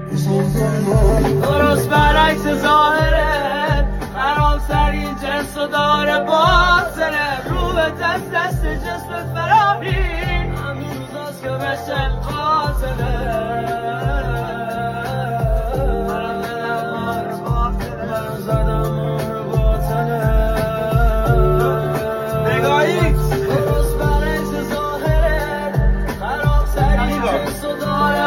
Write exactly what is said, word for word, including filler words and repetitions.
درست برعکس ظاهره، حرامترین جنس و داره باطنه، رو به دست دست جسمت فراری، همین روزاست که بشه